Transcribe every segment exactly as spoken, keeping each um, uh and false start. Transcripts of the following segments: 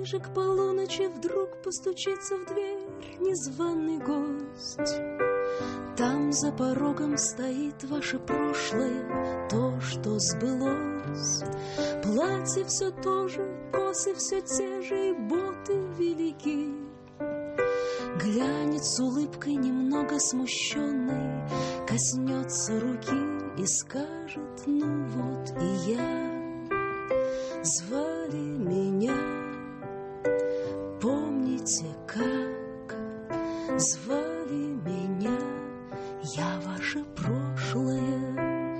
ближе к полуночи вдруг постучится в дверь незваный гость. Там за порогом стоит ваше прошлое, то, что сбылось. Платье все то же, косы все те же, и боты велики. Глянет с улыбкой немного смущенной, коснется руки и скажет: ну вот и я. Звали меня, помните как? Звали меня, я ваше прошлое.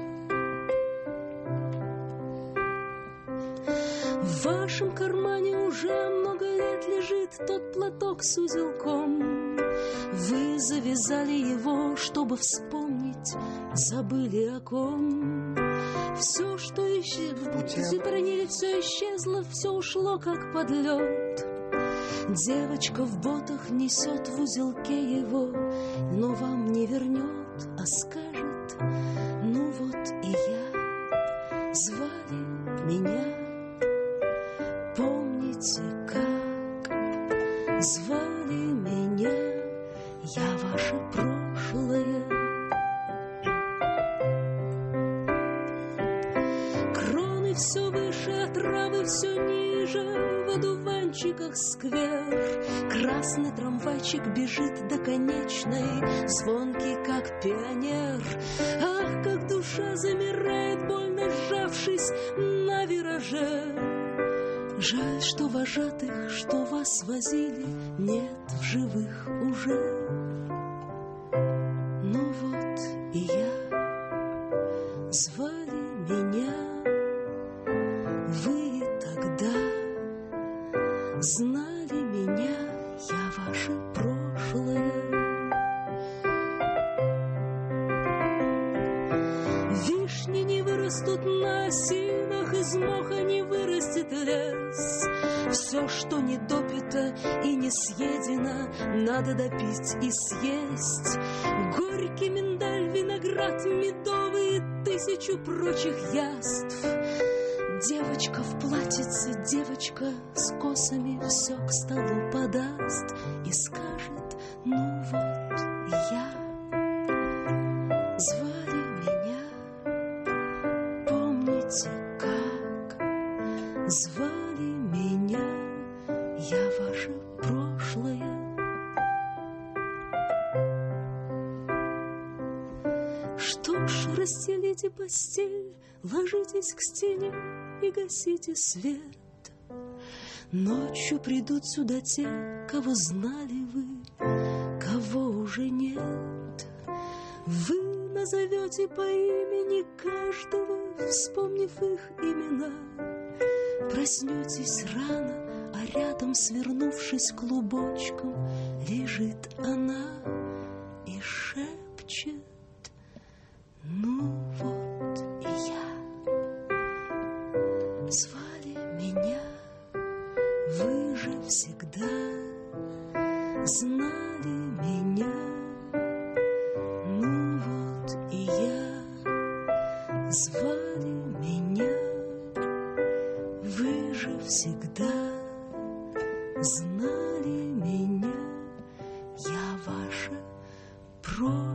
В вашем кармане уже много лет лежит тот платок с узелком. Вы завязали его, чтобы вспомнить, забыли о ком. Все, что исчезло, проняли, все исчезло, все ушло, как под лед. Девочка в ботах несет в узелке его, но вам не вернет, а скажет: ну вот и я. Звали меня, помните как? Звали меня, я ваше прошлое. Кроны все выше, а травы все ниже, в одуванчиках сквер. Красный трамвайчик бежит до конечной, звонкий, как пионер. Ах, как душа замирает, больно сжавшись на вираже. Жаль, что вожатых, что вас возили, нет в живых уже. Ну вот и я. Звали меня. Вы тогда знали меня, я ваше прошлое. Вишни не вырастут на осинах, из моха не вырастет лес. Все, что не допито и не съедено, надо допить и съесть. Горький миндаль, виноград медовый и тысячу прочих яств. Девочка в платьице, девочка с косами все к столу подаст и скажет: ну вот я. Звали меня, помните как? Звали меня, я ваше прошлое. Что ж, расстелите постель, ложитесь к стене и гасите свет. Ночью придут сюда те, кого знали вы, кого уже нет. Вы назовете по имени каждого, вспомнив их имена. Проснетесь рано, а рядом, свернувшись клубочком, лежит она и шепчет: ну вот и я. Звали меня, вы же всегда знали меня. Ну вот и я. Звали меня, вы же всегда знали меня, я ваше прошлое.